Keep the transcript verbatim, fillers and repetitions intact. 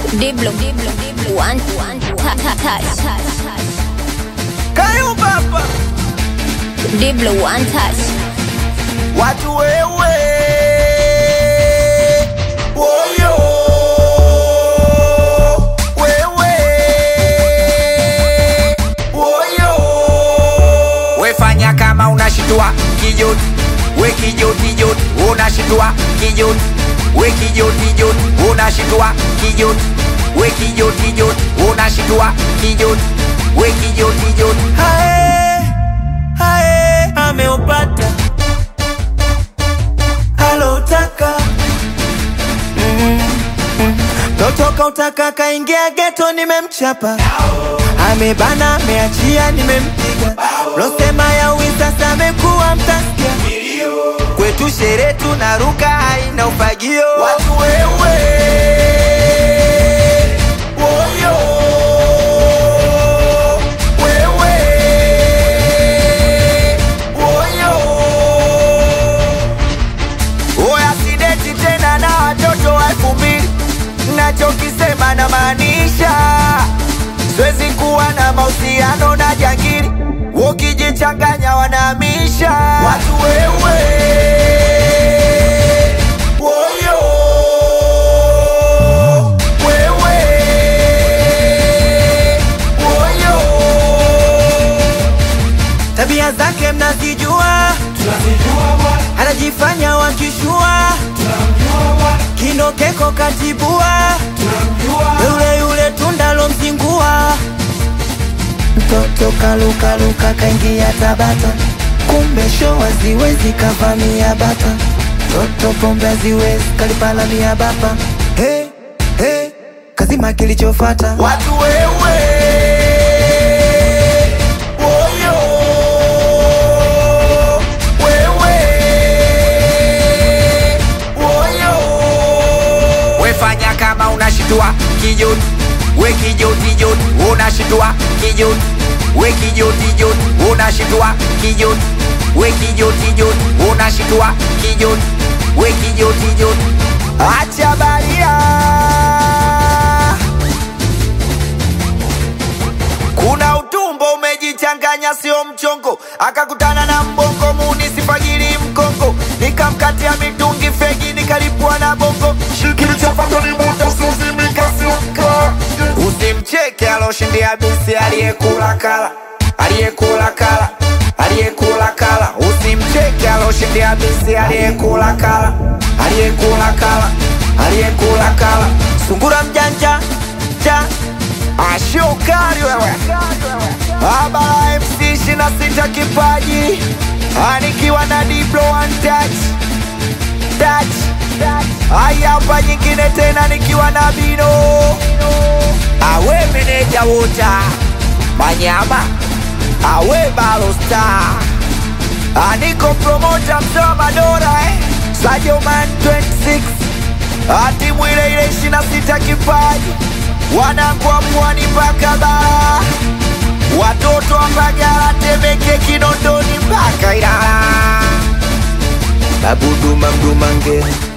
Diblo, Diblo, Diblo, one, one, touch. Kayo papa Diblo, one touch. watu wewe woyo wewe woyo wefanya kama unashindwa kijot we kijot kijot unashindwa kijot we kijot kijot unashindwa kijot we kijot kijot unashindwa kijot we kijot kijot hae hae ameupata alotaka mm -hmm. Totoka utaka kaingia ghetto nimemchapa amebana ameachia nimempiga losema ya sasa amekuwa mtasikia kwetu sherehe tunaruka haina ufagio watu wewe woyo wewe woyo oya sideti tena na watoto wa elfu mbili nachokisema na maanisha siwezi kuwa na mahusiano na jangili ukijichanganya wanahamisha watu wewe woyo wewe woyo tabia zake mnazijua anajifanya wakishua kinokeko katibua yule yule tundalo mzingua mtoto kaluka luka kaingia Tabata kumbe show haziwezi kavamia bata toto pombe haziwezi kalipalamia bapa hey, hey, kazima kilichofata watu wewe woyo wewe woyo wefanya kama unashindwa kijot we kijot kijot unashindwa kijot we kijot kijot unashindwa kijot we kijot kijot unashindwa kijot we kijot kijot acha baria kuna utumbo umejichanganya sio mchongo akakutana na mbongo muni sifagiri mkongo nikamkatia mitungi fegi nikalipua na bongo shikilichapata ni muda suzimikasiuka usimcheke aloshindia bisi aliyekula kala aliyekula kala aliyekula kala usimcheke aloshindia bisi aliyekula kala aliyekula kala aliyekula kala sungura mjanja ja ashokari wewe Abala M C ishirini na sita kipaji anikiwa na Diblo one touch touch haya hapa nyingine tena nikiwa na Bino awe meneja wota manyama awe balo star aniko promoter mtoa madora eh Sajo man twenty-six ati mwile ile ishirini na sita kipaji wanakuwa mwani mpaka bara watoto wa Mbagala Temeke Kinondoni mpaka Ilala Babuduma Mdumange